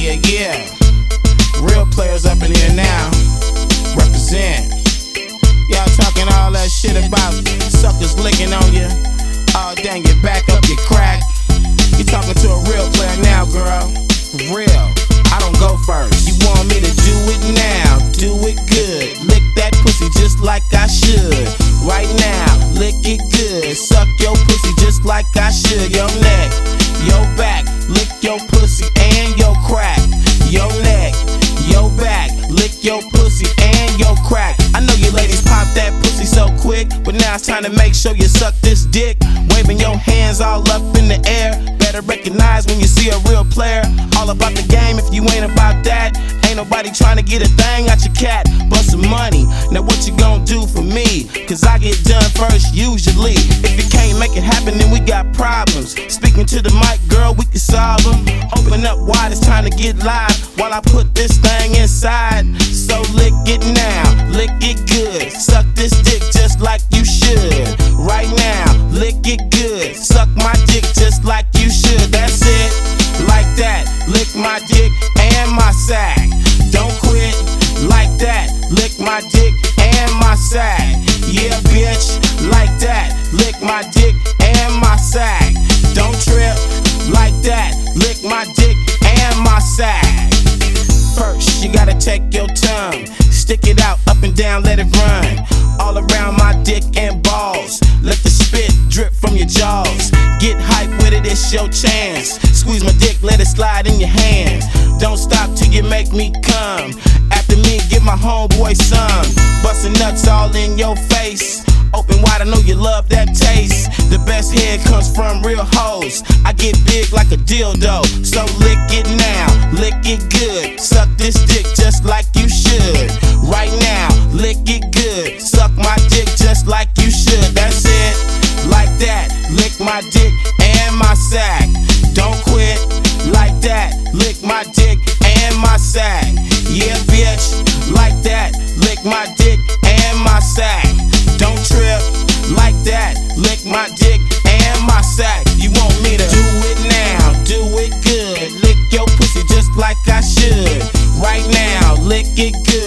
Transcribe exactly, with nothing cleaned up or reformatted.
Yeah, yeah. Real players up in here now. Represent. Y'all talking all that shit about suckers licking on you. Oh, dang it, back up your crack. You talking to a real player now, girl. For real. I don't go first. You want me to do it now? Do it good. Lick that pussy just like I should. Right now, lick it good. Suck your pussy just like I should. Your neck, your back, lick your pussy and your crack. Your neck, your back, lick your pussy and your crack. I know you ladies pop that pussy so quick, but now it's time to make sure you suck this dick. Waving your hands all up in the air. Better recognize when you see a real player. All about the game if you ain't about that. Ain't nobody trying to get a thing out your cat. Bust some money, now what you gonna do for me? Cause I get done first usually. If you can't make it happen then we got problems. Speaking to the mic, girl, we can solve them. Open up wide, it's time to get live while I put this thing inside. So lick it now, lick it good. Suck this dick just like you should. Right now, lick it good. Suck my dick just like you should. That's it, like that. Lick my dick and my sack. Don't quit, like that. Lick my dick and my sack. Yeah, bitch, like that. Lick my dick and my sack. Don't trip, like that. Lick my dick and my sack. First, you gotta take your tongue, stick it out, up and down, let it run all around my dick and balls. Let the spit drip from your jaws. Get hype with it, it's your chance. Squeeze my dick, let it slide in your hands. Don't stop till you make me come. After me, give my homeboy some. Bustin' nuts all in your face. Open wide, I know you love that taste. The best head comes from real hoes. I get big like a dildo, so lick it now, lick it good. Suck this dick just like you should. Right now, lick it good. Suck my dick just like you should. That's it, like that. Lick my dick and my sack. Don't quit, like that. Lick my dick and my sack. Yeah, bitch, like that. Lick my dick and my sack. Don't trip, like that. Lick my dick and my sack. You want me to do it now, do it good. Lick your pussy just like I should. Right now, lick it good.